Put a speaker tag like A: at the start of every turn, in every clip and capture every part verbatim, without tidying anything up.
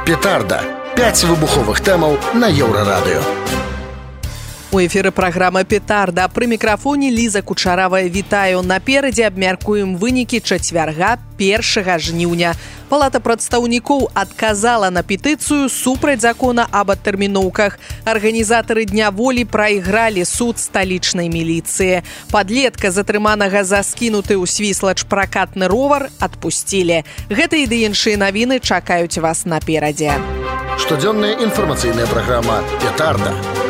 A: Петарда. пяць выбуховых тэмаў на Еўрарадыё.
B: У эфіры праграма «Петарда». Пры мікрафоне Ліза Кучаравая. Вітаю. Наперадзе абмяркуем вынікі чацвярга першага жніўня. Палата прадстаўнікоў адказала на петыцыю супраць закона аб адтэрміноўках. Арганізатары Дня волі прайгралі суд сталічнай міліцыі. Падлетка, затрыманага за скінуты ў Свіслач пракатны ровар, адпусцілі. Гэта і ды іншыя навіны чакаюць вас наперадзе.
A: Штодзённая інфармацыйная праграма «Петарда».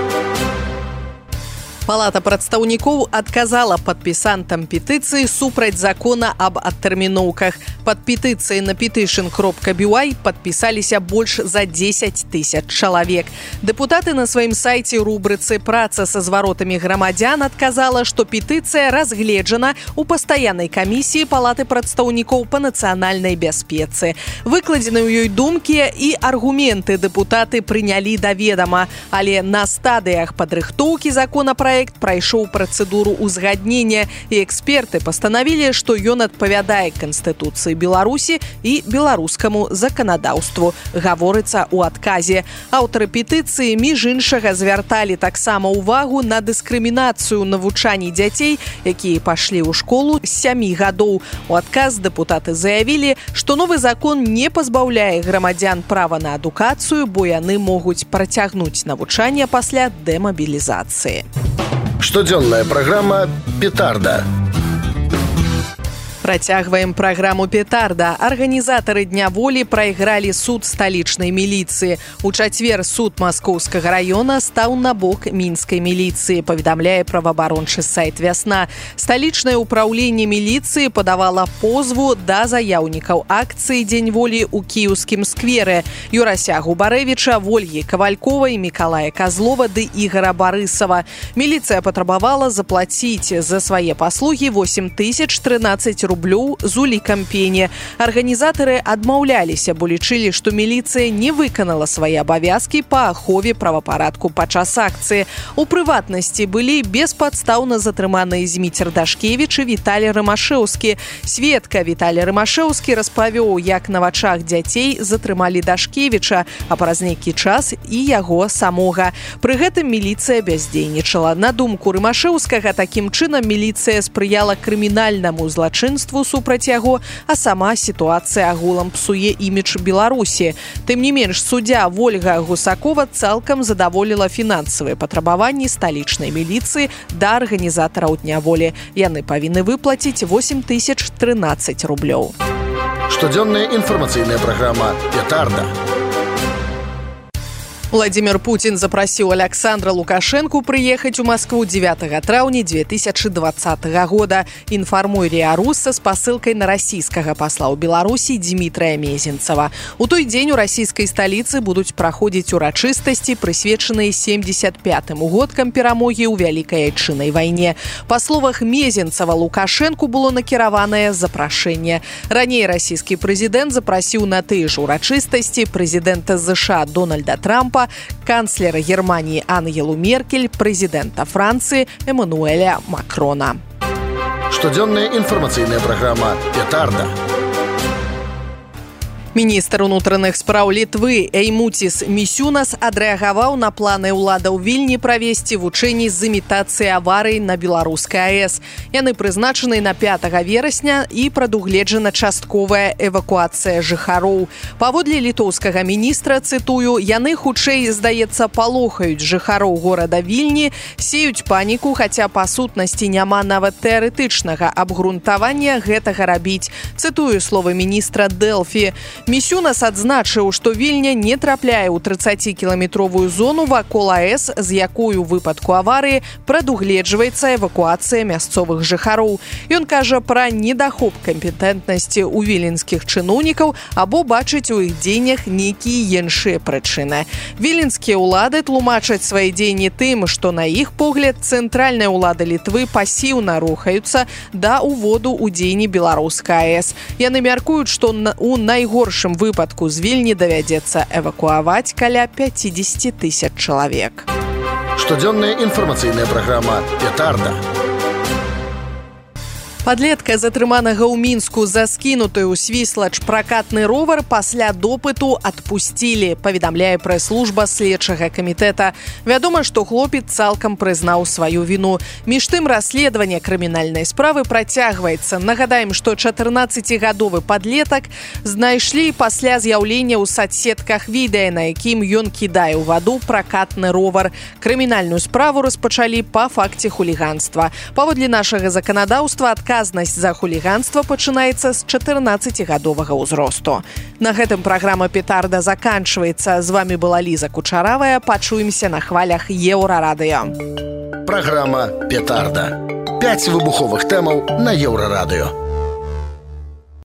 B: Палата прадстаўнікоў адказала падпісантам петыцыі супраць закона аб адтэрміноўках. Пад петыцыяй на петышн кропка бі уай падпісаліся больш за дзесяць тысяч чалавек. Дэпутаты на сваім сайце ў рубрыцы «Праца са зваротамі грамадзян» адказала, што петыцыя разгледжана ў пастаяннай камісіі Палаты прадстаўнікоў па нацыянальнай бяспецы. Выкладзены ў ёй думкі і аргументы дэпутаты прынялі да ведама, але на стадыях падрыхтоўкі законапраекта прайшоў працэдуру ўзгаднення, і эксперты пастанавілі, што ён адпавядае Канстытуцыі Беларусі і беларускаму заканадаўству, гаворыцца ў адказе. Аўтары петыцыі, між іншага, звярталі таксама ўвагу на дыскрымінацыю навучання дзяцей, якія пашлі ў школу з сямі гадоў. У адказ дэпутаты заявілі, што новы закон не пазбаўляе грамадзян права на адукацыю, бо яны могуць працягнуць навучанне пасля дэмабілізацыі.
A: Штодзённая праграма «Петарда».
B: Працягваем праграму «Петарда». Арганізатары Дня волі прайгралі суд сталічнай міліцыі. У чацвер суд Маскоўскага раёна стаў на бок мінскай міліцыі, паведамляе праваабарончы сайт «Вясна». Сталічнае ўпраўленне міліцыі падавала позву да заяўнікаў акцыі «Дзень волі» ў кіеўскім скверы Юрася Губарэвіча, Вольгі Кавальковай, Мікалая Казлова ды Ігара Барысава. Міліцыя патрабавала заплаціць за свае паслугі восемь тысяч трынаццаць рублёў з улікам пені. Арганізатары адмаўляліся, бо лічылі, што міліцыя не выканала свае абавязкі па ахове правапарадку падчас акцыі. У прыватнасці былі беспадстаўна затрыманыя Зміцер Дашкевіч і Віталій Рымашэўскі. Сведка Віталій Рымашэўскі распавёў, як на вачах дзяцей затрымалі Дашкевіча, а праз нейкі час і яго самога. Пры гэтым міліцыя бяздзейнічала. На думку Рымашэўскага, такім чынам міліцыя спрыяла крымінальнаму злачынству супраць яго, а сама сітуацыя агулам псуе імідж Беларусі. Тым не менш, суддзя Вольга Гусакова цалкам задаволіла фінансавыя патрабаванні сталічнай міліцыі да арганізатараў Дня волі. Яны павінны выплаціць восемь тысяч трынаццаць рублёў.
A: Штодзённая інфармацыйная праграма «Петарда».
B: Владимир Путин запросил Александра Лукашенко приехать в Москву девятого траўня две тысячи двадцатого года. Информуе РИА Русь с посылкой на российского посла у Беларуси Дмитрия Мезенцева. У той день у российской столицы будут проходить урачыстасці, прысвечаныя семьдесят пятым годкам перамогі ў Вялікай Айчыннай вайне. По словах Мезенцева, Лукашенко было накіраванае запрашэнне. Раней российский президент запросил на тыя ж урачыстасці президента США Дональда Трампа, канцлера Германии Ангелу Меркель, президента Франции Эммануэля Макрона.
A: Штодзённая інфармацыйная праграма «Петарда».
B: Міністр унутраных спраў Літвы Эймуцис Місюнас адрэагаваў на планы ўлада ў Вільні правесці вучэнні з імітацыяй аварый на беларускай АЭС. Яны прызначаны на пятага верасня і прадугледжана частковая эвакуацыя жыхароў. Паводле літоўскага міністра, цытую, яны хутчэй, здаецца, палохаюць жыхароў горада Вільні, сеюць паніку, хаця па сутнасці няма нават тэарэтычнага абгрунтавання гэтага рабіць. Цытую словы міністра Дэлфі. Місюнас адзначыў, што Вільня не трапляе ў трыццацікіламетровую зону вакол АЭС, з якой у выпадку аварыі прадугледжваецца эвакуацыя мясцовых жыхароў. Ён кажа пра недахоп кампетэнтнасці ў віленскіх чыноўнікаў або бачыць у іх дзеяннях нейкія іншыя прычыны. Віленскія ўлады тлумачаць свае дзеянні тым, што на іх погляд цэнтральная ўлада Літвы пасіўна рухаюцца да уводу ў дзеянні беларускай АЭС. Яны мяркуюць, што ў найгоршым выпадку з Вільні давядзецца эвакуаваць каля пяцьдзесят тысяч чалавек.
A: Штодзённая інфармацыйная праграма «Петарда».
B: Падлетка, затрыманага ў Мінску за скінуты ў свіслач пракатны ровар, пасля допыту адпусцілі, паведамляе прэс-служба следчага камітэта. Вядома, што хлопец цалкам прызнаў сваю віну. Між тым, расследаванне крымінальнай справы працягваецца. Нагадаем, што чатырнаццацігадовы падлетак знайшлі пасля з'яўлення ў сацсетках відэа, на якім ён кідае ў ваду пракатны ровар. Крымінальную справу распачалі па факце хуліганства. Паводле нашага заканадаўства, адказнасць за хуліганства пачынаецца з чатырнаццацігадовага ўзросту. На гэтым праграма «Петарда» заканчваецца. З вами была Ліза Кучаравая. Пачуемся на хвалях Еўрарадыё.
A: Праграма «Петарда». Пяць выбуховых тэмаў на Еўрарадыё.